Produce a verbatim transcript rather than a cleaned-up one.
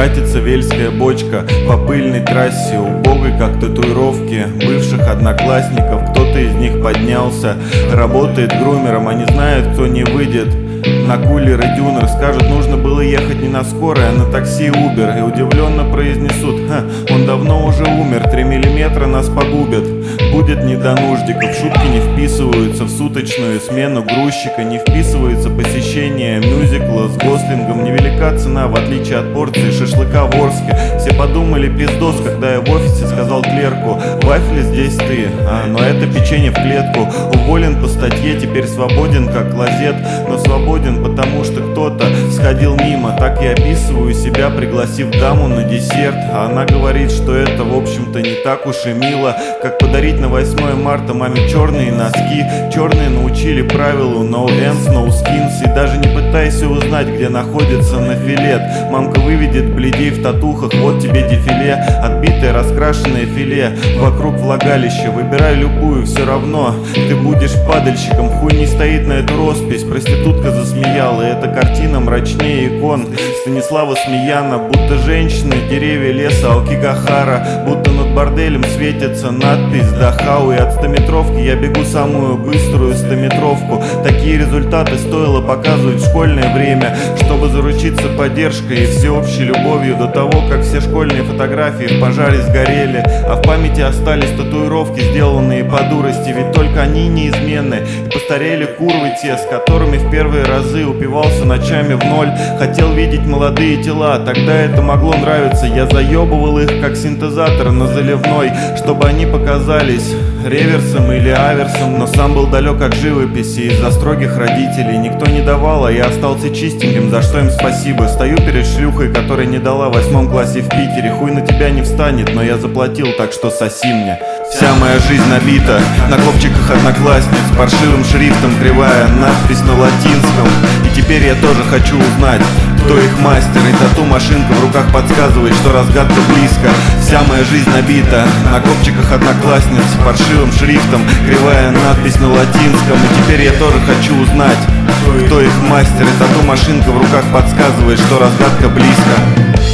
Катится вельская бочка по пыльной трассе, убогой как татуировки бывших одноклассников. Кто-то из них поднялся, работает грумером, они знают, кто не выйдет на кулер и дюнер. Скажут, нужно было ехать не на скорой, а на такси Uber. И удивленно произнесут: ха, он давно уже умер, три миллиметра нас погубят. Будет не до нуждиков, шутки не вписываются в суточную смену грузчика, не вписывается посещение мюзикла с Гослингом. Невелика цена, в отличие от порции шашлыка в Орске. Все подумали: пиздос, когда я в офисе сказал клерку: вафли здесь ты, а, но это печенье в клетку. Уволен по статье, теперь свободен как клозет. Но свободен, потому что кто-то сходил мимо. Так я описываю себя, пригласив даму на десерт. А она говорит, что это, в общем-то, не так уж и мило, как подарить на восьмое марта маме черные носки. Черные научили правилу no ends, no skins. И даже не пытайся узнать, где находится нафилет. Мамка выведет бледей в татухах, вот тебе дефиле. Отбитое раскрашенное филе вокруг влагалища. Выбирай любую, все равно ты будешь падальщиком. Хуй не стоит на эту роспись, проститутка засмеяла. И эта картина мрачнее икон Станислава Смеяна. Будто женщины, деревья леса Алкигахара. Будто над борделем светится надпись Дахау. И от стометровки я бегу самую быструю стометровку. Такие результаты стоило показывать в школьное время, чтобы заручиться поддержкой и всеобщей любовью. До того, как все школьные фотографии в пожаре сгорели, а в памяти остались татуировки, сделанные по дурости. Ведь только они неизменны. И постарели курвы те, с которыми в первые разы упивался ночами в ноль. Хотел видеть молодые тела, тогда это могло нравиться. Я заебывал их как синтезатор на заливной, чтобы они показались реверсом или аверсом. Но сам был далек от живописи из-за строгих родителей. Никто не давал, а я остался чистеньким, за что им спасибо. Стою перед шлюхой, которая не дала в восьмом классе в Питере. Хуй на тебя не встанет, но я заплатил, так что соси мне. Вся моя жизнь набита на копчиках одноклассниц, паршивым шрифтом кривая надпись на латинском. И теперь я тоже хочу узнать, кто их мастер. И тату-машинка в руках подсказывает, что разгадка близко. Вся моя жизнь набита на копчиках одноклассниц, паршивым шрифтом кривая надпись на латинском. И теперь я тоже хочу узнать, кто их мастер. И тату-машинка в руках подсказывает, что разгадка близко.